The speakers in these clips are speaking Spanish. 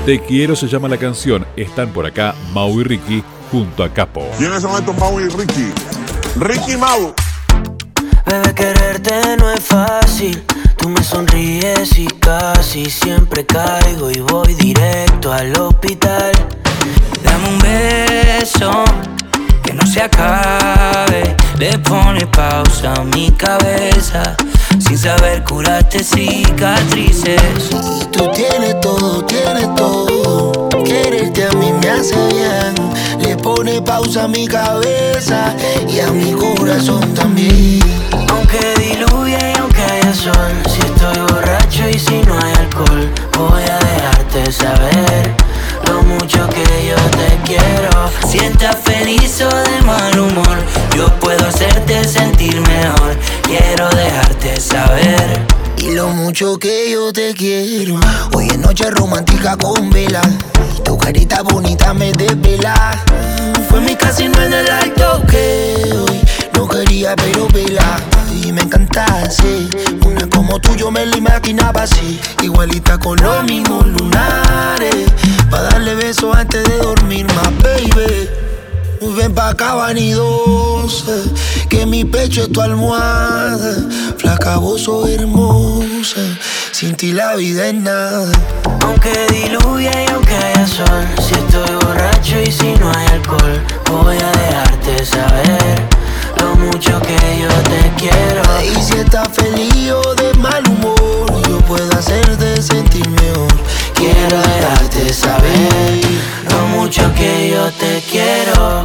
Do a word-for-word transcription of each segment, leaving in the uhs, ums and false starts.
Te quiero se llama la canción. Están por acá Mau y Ricky junto a Capo. ¿Quiénes son estos Mau y Ricky? Ricky y Mau. Bebé, quererte no es fácil. Tú me sonríes y casi siempre caigo y voy directo al hospital. Dame un beso que no se acabe. Le pone pausa a mi cabeza. Sin saber curarte cicatrices. Y tú tienes todo, tienes todo. Quererte a mí me hace bien. Le pone pausa a mi cabeza y a mi corazón también. Aunque diluye y aunque haya sol, si estoy borracho y si no hay alcohol, voy a dejarte saber lo mucho que yo te quiero. Si estás feliz o de mal humor, yo puedo hacerte sentir mejor. Quiero dejarte saber y lo mucho que yo te quiero. Hoy es noche romántica con vela y tu carita bonita me desvela. Fue mi casino en el alto que hoy no quería pero vela. Y me encantase, una como tú yo me la imaginaba así, igualita con los mismos lunares, pa' darle besos antes de dormir más, baby. Ven pa' acá vanidosa, que mi pecho es tu almohada. Flaca, vos sos hermosa, sin ti la vida es nada. Aunque diluya y aunque haya sol, si estoy borracho y si no hay alcohol, voy a dejarte saber lo mucho que yo te quiero. Y si estás feliz o de mal humor, yo puedo hacerte sentir mejor. Quiero dejarte saber lo mucho que yo te quiero.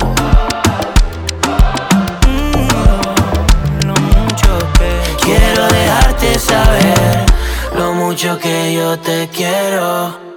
mm, lo mucho que Quiero dejarte saber lo mucho que yo te quiero.